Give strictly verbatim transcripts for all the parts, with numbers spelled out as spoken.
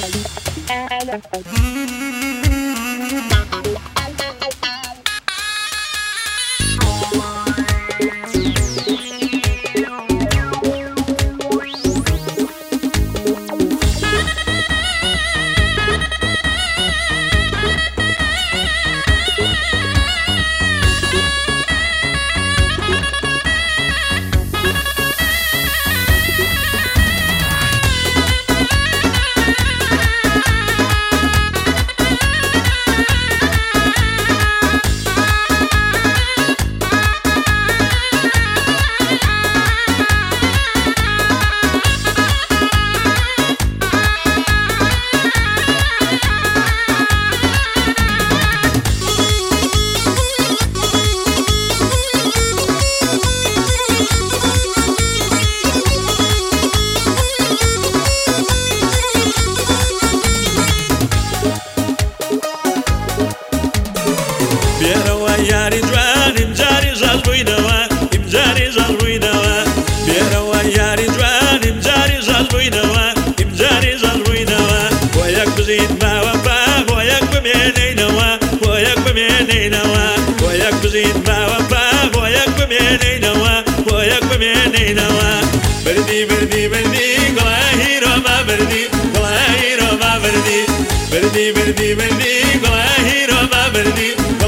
یاری جوان امجاری جال بوینەوە امجاری جال بوینەوە بێرەوە یاری جوان امجاری جال بوینەوە امجاری جال بوینەوە بۆ یەک بژین باوە با بۆ یەک بمێنینەوە بۆ یەک بمێنینەوە بۆ یەک بژین باوە با بۆ یەک بمێنینەوە بۆ یەک بمێنینەوە بردی بردی بردی گڵای ڕۆما بردی گڵای ڕۆما بردی بردی بردی بردی گڵای ڕۆما بردی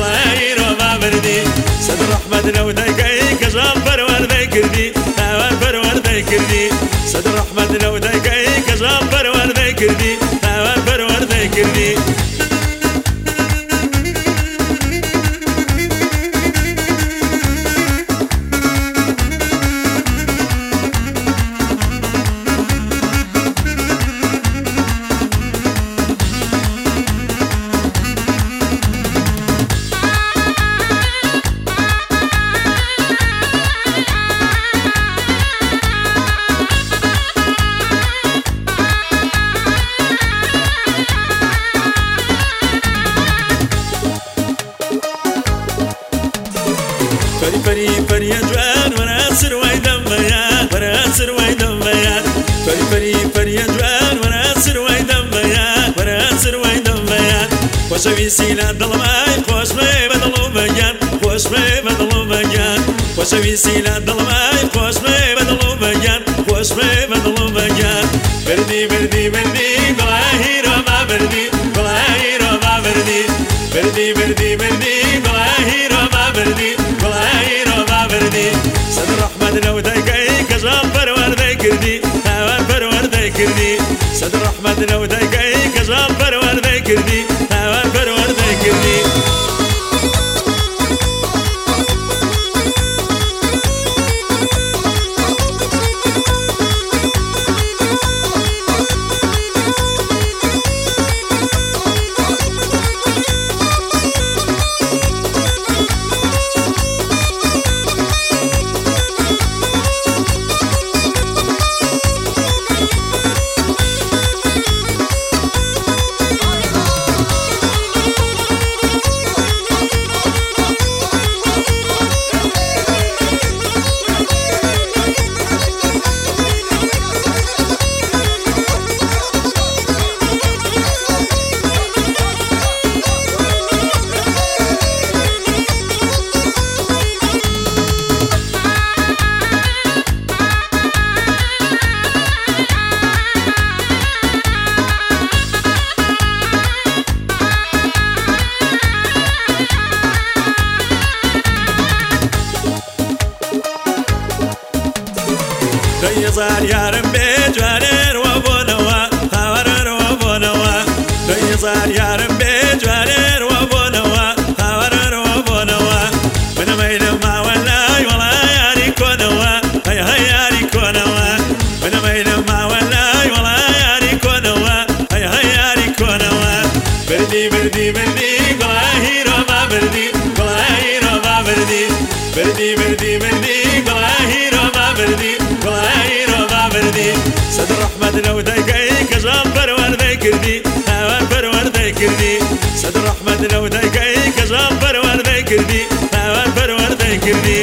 سەد ڕەحمەت لەو دایکەی کە ژان پەروەردەی کردی هاوار پەروەردەی کردی سەد ڕەحمەت لەو دایکەی کە ژان پەروەردەی کردی هاوار پەروەردەی کردی فری فری فری جوان ورا سروای دمبیان ورا سروای دمبیان فری فری فری جوان ورا سروای دمبیان ورا سروای دمبیان خوشویسی لە دڵمای خۆشمێ بەدڵ و بەگیان خۆشمێ بەدڵ و بەگیان خوشویسی لە دڵمای خۆشمێ بەدڵ و بەگیان خۆشمێ بەدڵ و بەگیان بردی بردی بردی گڵای ڕۆما بردی گڵای ڕۆما بردی بردی بردی بردی گڵای ڕۆما بردی سەد ڕەحمەت لەو دایکەی کە ژان پەروەردەی کردی هاوار پەروەردەی کردی سەد ڕەحمەت لەو دایکەی کە ژان پەروەردەی کردی هاوار پەروەردەی کردی دەیهزار یارم بێ جوانێ ڕوا بۆنەوە هاوارە ڕوا بۆنەوە دەیهزار یارم بێ جوانێ ڕوا بۆنەوە هاوارە ڕوا بۆنەوە بنەمەیلم ماوە لای وەڵای یاری کۆنەوە هەی هەی یاری کۆنەوە بنەمەیلم ماوە لای وەڵای یاری کۆنەوە هەی هەی یاری کۆنەوە بردی بردی بردی گڵای ڕۆما بردی گڵای ڕۆما بردی بردی بردی بردی گڵای ڕۆما بردی سەد ڕەحمەت لەو دایکەی کە ژان پەروەردەی کردی هاوار پەروەردەی کردی سەد ڕەحمەت لەو دایکەی کە ژان پەروەردەی کردی هاوار پەروەردەی کردی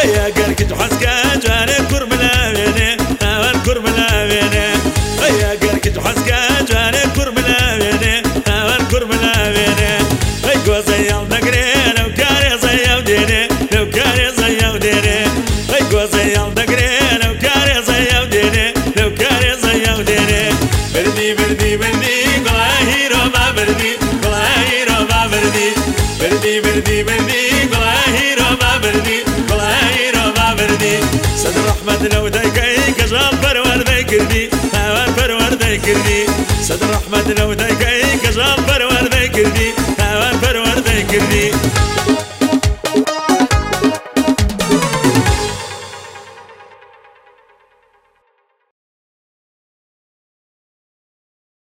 ويا قالك جحسكا جاني كرملا بيني هوان كرملا بيني ويا قالك جحسكا جاني كرملا بيني هوان كرملا بيني ايقو زيال دقري لو كاري زيال ديني لو كاري زيال ديني ايقو زيال دقري لو كاري زيال ديني لو كاري زيال ديني بردي بردي بردي قلاهي روبا بردي قلاهي روبا بردي بردي بردي بردي قلاهي روبا بردي قلاهي روبا بردي صدر رحمة لو دايكاي كجال برور دايكردي هوان برور دايكردي صدر رحمة لو دايكاي كجال برور دايكردي هوان برور دايكردي